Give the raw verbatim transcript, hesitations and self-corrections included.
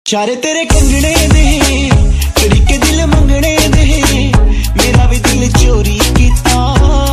चारे तेरे कंगने दे कड़ी के दिल मंगने दे मेरा भी दिल चोरी कीता